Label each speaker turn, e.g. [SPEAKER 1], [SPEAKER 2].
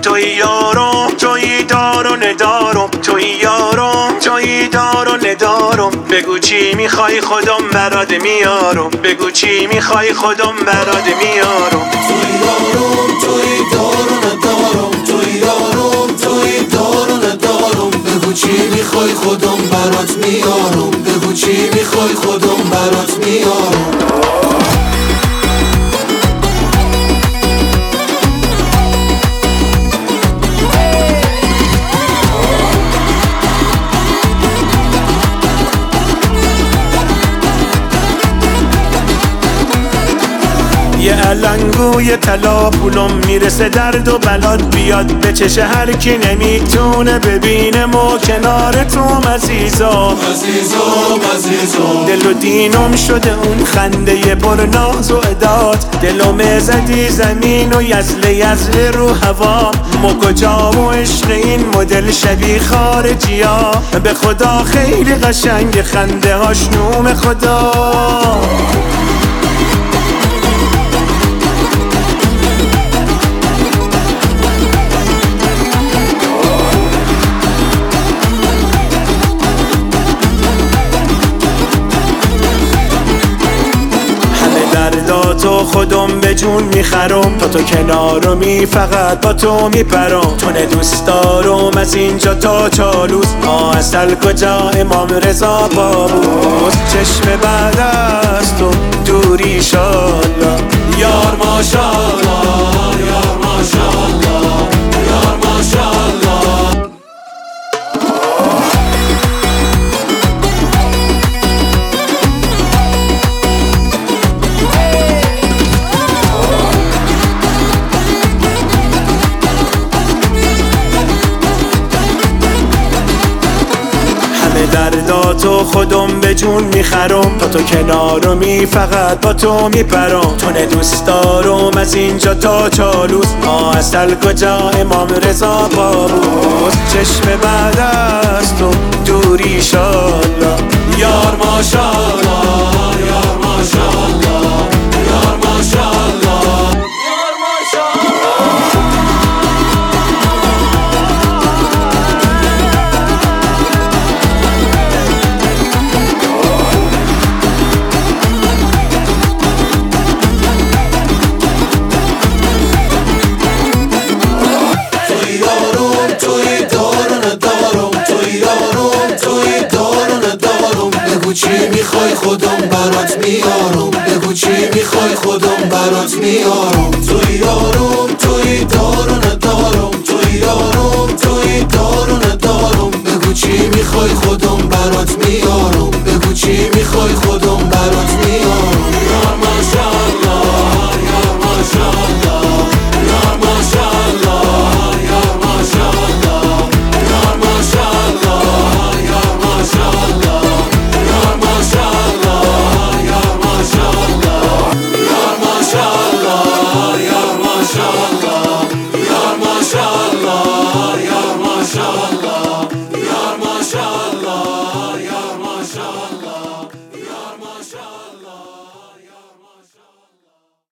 [SPEAKER 1] توی یارم، توی دار و ندارم، توی یارم، توی دار و ندارم. بگو چی میخوای خودم برات میارم، بگو چی میخوای خودم برات میارم.
[SPEAKER 2] توی یارم، توی دار و ندارم، توی یارم، توی دار و ندارم. بگو چی میخوای خودم برات میارم، بگو چی میخوای خودم برات میارم.
[SPEAKER 1] یه علنگوی طلا پولم میرسه درد و بلاد بیاد به چش هر کی نمیتونه ببینه ما کنار تو عزیزا. دل و دینم شده اون خنده پر ناز و عداد، دلم زدی زمین و یزله رو هوا. ما کجا و عشق این مدل شبیه خارجی ها، به خدا خیلی قشنگ خنده هاش نوم خدا. تو خودم به جون میخرم، تو کنارمی فقط با تو میپرم. تونه دوست دارم از اینجا تا چالوس، اصل کجا امام رضا بابوس. چشم بعد از تو دوری شالله یار ماشالله، یار ماشالله، یار ماشالله. درداتو خودم به جون میخرم، تو کنارمی فقط با تو میپرم. تونه دوست دارم از اینجا تا چالوس، اصل کجا امام رضا بابوس. چشم بعد از تو دوری شالله یار ماشالله، یار ماشالله.